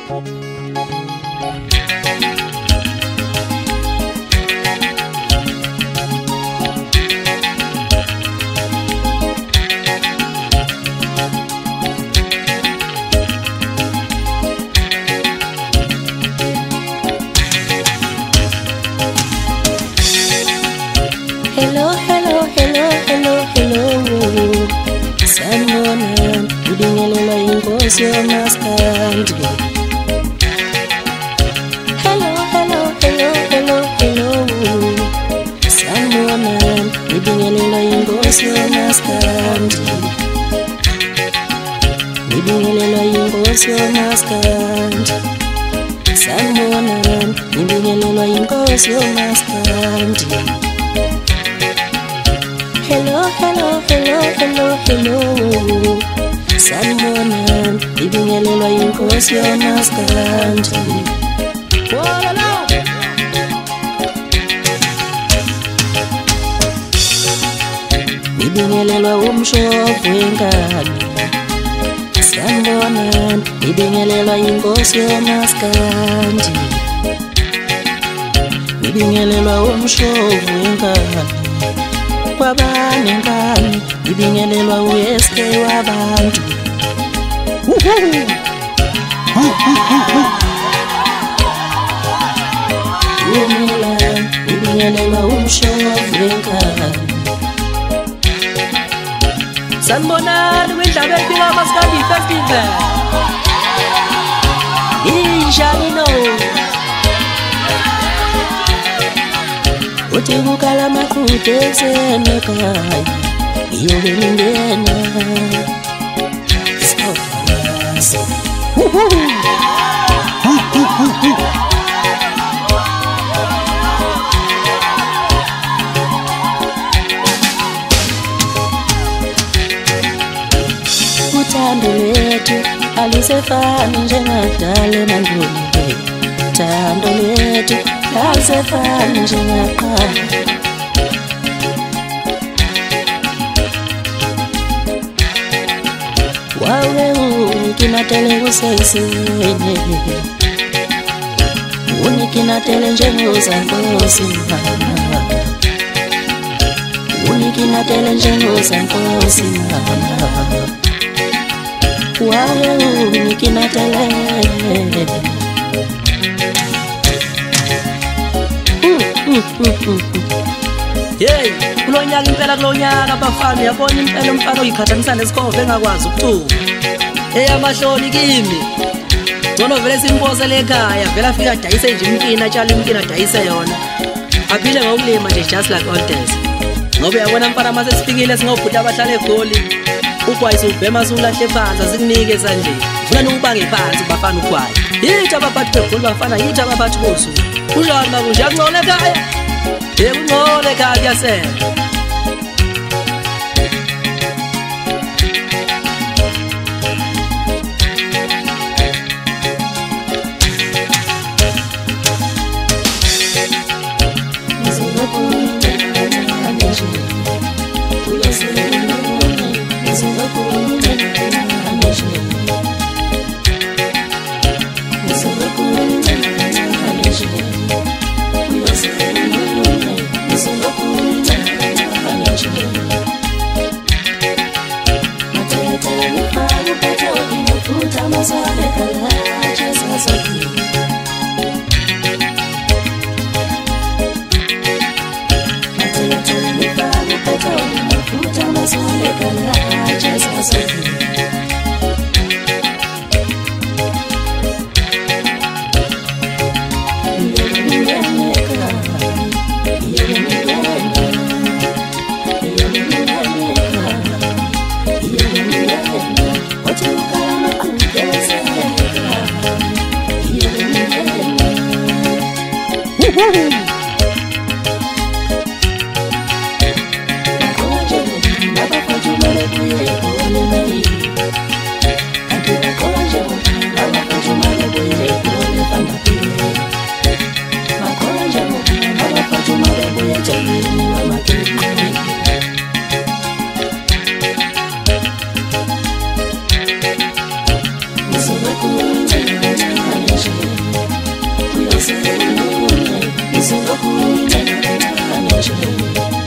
Hello, hello, hello, hello, hello. Sanibona, ngibingelela inkosi yamaskandi. Hello, hello, hello, hello, hello. Sanibona, ngibingelela inkosi yamaskandi. Ngibingelela inkosi yamaskandi. Sanibona, ngibingelela inkosi yamaskandi. Hello, hello, hello, hello, hello. Sanibona, ngibingelelwa inkosi yamaskandi. Wololo. Ngibingelelwa umshovu wengane. Sanibona, ngibingelelwa inkosi yamaskandi. Ngibingelelwa umshovu wengane. Kwabane ngani ngibingelelwa uSK wabantu. Umila ngibingelelwa umshovu wengane. Sanibonani kwindaba ephila amaskandi festival. Injani no. Uthi kukala amafutha ekuseni ekhaya ngiyobe ngingena sawuyazi. Uthando lwethu alisefani njengadala emandulo. Uthando lwethu alisefani njengaqala. Wawe unikinatele kusesene, unikinatele njengozankosi mama, unikinatele njengozankosi mama. Wawe unikinatele. Hey, kulonyaka impela kulonyaka abafana uyabona impela umfana oyikhathanisa nesikhovo engakwazi ukuthuma. Eyamahloni kimi. Ngcono vele simpozele ekhaya, vele afika adayise nje imkini atshale imkini adayise yona. Aphile ngokulima nje just like all days. Ngoba uyabona mfana mase sifikile singobhuta abahlala eGoli. Ugwayisa ubhema sulahle phansi asikunike sanje. Ufuna ukubange phansi bafana ugwayi. Yithi abaphathi beGoli bafana yithi abaphathi bosu. Kunjani makunje akungcono ekhaya? Ngikungcole ekhaya kuyasela. kakhulu mina ngicabanga nje